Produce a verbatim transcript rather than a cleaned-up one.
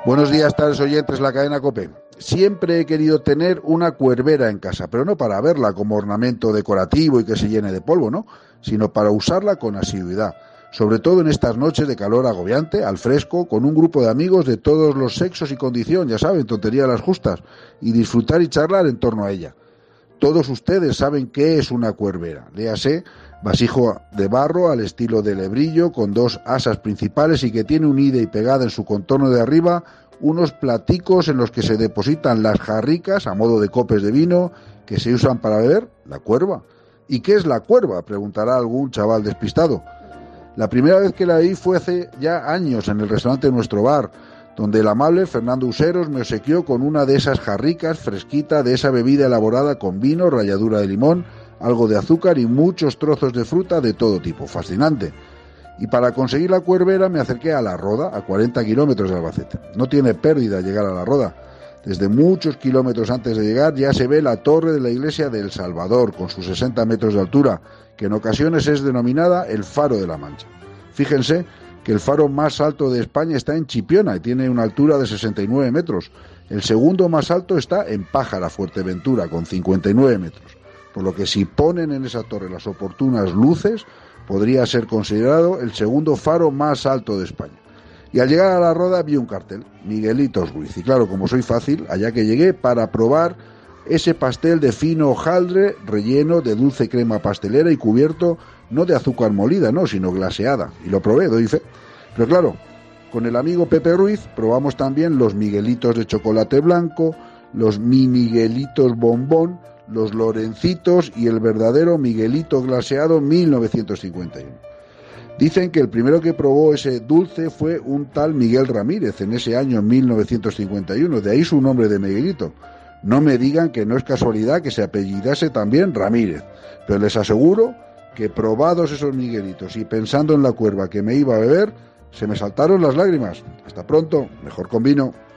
Buenos días, tales oyentes, la cadena COPE. Siempre he querido tener una cuervera en casa, pero no para verla como ornamento decorativo y que se llene de polvo, ¿no? Sino para usarla con asiduidad. Sobre todo en estas noches de calor agobiante, al fresco, con un grupo de amigos de todos los sexos y condición, ya saben, tonterías las justas, y disfrutar y charlar en torno a ella. Todos ustedes saben qué es una cuervera. Léase, vasijo de barro al estilo de lebrillo, con dos asas principales y que tiene unida y pegada en su contorno de arriba unos platicos en los que se depositan las jarricas a modo de copes de vino que se usan para beber, la cuerva. ¿Y qué es la cuerva?, preguntará algún chaval despistado. La primera vez que la vi fue hace ya años en el restaurante de nuestro bar, donde el amable Fernando Useros me obsequió con una de esas jarricas fresquita de esa bebida elaborada con vino, ralladura de limón, algo de azúcar y muchos trozos de fruta de todo tipo. Fascinante. Y para conseguir la cuervera me acerqué a La Roda, a cuarenta kilómetros de Albacete. No tiene pérdida llegar a La Roda. Desde muchos kilómetros antes de llegar ya se ve la torre de la iglesia de El Salvador, con sus sesenta metros de altura, que en ocasiones es denominada el Faro de la Mancha. Fíjense que el faro más alto de España está en Chipiona y tiene una altura de sesenta y nueve metros. El segundo más alto está en Pájara, Fuerteventura, con cincuenta y nueve metros. Por lo que si ponen en esa torre las oportunas luces, podría ser considerado el segundo faro más alto de España. Y al llegar a La Roda vi un cartel, Miguelitos Ruiz. Y claro, como soy fácil, allá que llegué para probar ese pastel de fino hojaldre relleno de dulce crema pastelera y cubierto no de azúcar molida, no, sino glaseada. Y lo probé, doy fe. Pero claro, con el amigo Pepe Ruiz probamos también los Miguelitos de chocolate blanco, los mi Miguelitos bombón, los Lorencitos y el verdadero Miguelito glaseado mil novecientos cincuenta y uno. Dicen que el primero que probó ese dulce fue un tal Miguel Ramírez en ese año mil novecientos cincuenta y uno, de ahí su nombre de Miguelito. No me digan que no es casualidad que se apellidase también Ramírez, pero les aseguro que probados esos Miguelitos y pensando en la cuerva que me iba a beber, se me saltaron las lágrimas. Hasta pronto, mejor con vino.